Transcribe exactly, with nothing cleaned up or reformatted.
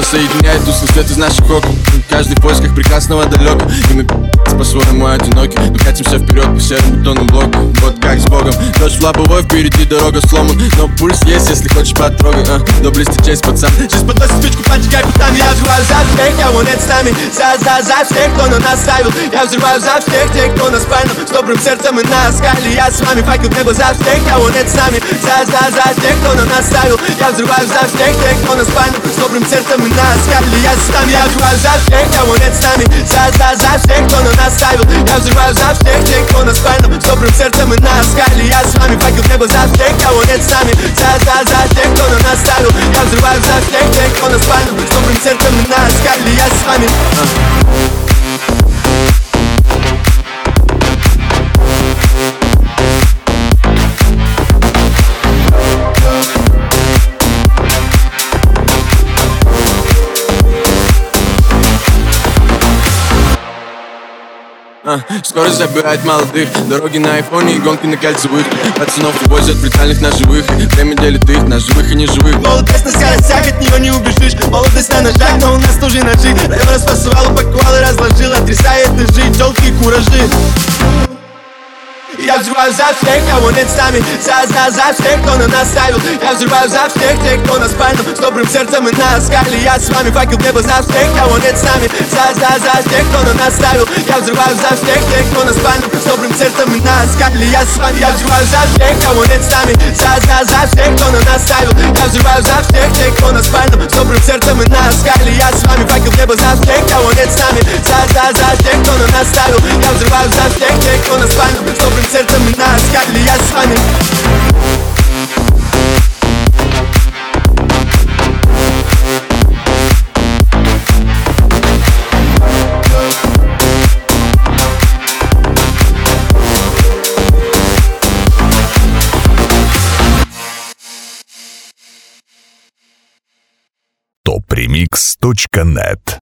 соединяет тусклый свет из наших окон. Каждый в поисках прекрасного далеко, и мы по-своему одиноки, но катимся вперед по серым бетонным блокам. Вот как с Богом. Дождь в лобовой, впереди дорога сломан, но пульс есть, если хочешь потрогай. а, Доблести честь, пацан. Жизнь подносит спичку, поджигай путами. Я взрываю за всех, кого нет с нами. За, за, за всех, кто на нас ставил. Я взрываю за всех тех, кто на спальном, с добрым сердцем и на скале. Я с вами, факел в небо за всех, кого нет с нами. За, за, за тех, кто на нас ставил. Я взрываю за всех тех, кто на спальном, с добрым сердцем и на скале. Я с вами, я взрываю за всех, кого нет с нами. За, за, за всех, кто на нас ставил. Я взрываю за всех тех, кто на спальном, с добрым сердцем и на скале. Я с вами, факел в небо за всех, кого нет с нами. За, за, за тех, кто на нас ставил. Я взрываю за всех тех, кто на спальном, с добрым сердцем и на скале. Я с вами. А, скорость забирает молодых, дороги на айфоне и гонки на кольцевых. Пацанов увозят брутальных на живых, время делит их на живых и неживых. Молодость на скоростях, от нее не убежишь. Молодость на ножах, но у нас тоже ножи. Район расфасовал, упаковал и разложил, отрезает ножи, тёлки и куражи. Я взрываю за всех, кого нет с нами. За, за, за всех, кто на нас ставил. Я взрываю за всех тех, кто на спальном, с добрым сердцем и на скале. Я с вами, факел в небо за всех, кого нет с нами. За, за, за тех, кто на нас ставил. Я взрываю за всех тех, кто на спальном, с добрым сердцем и на скале. Я с вами, я взрываю за всех, кого нет с нами. За, за, за всех, кто на нас ставил. Я взрываю за всех тех, кто на спальном, с добрым сердцем и на скале. Я с вами, факел в небо за всех, кого нет с нами. За, за, за тех, кто на нас ставил. Я взрываю за всех тех, кто на спальном, с добрым сердцем и на скале. Я с вами. топ ремикс точка нет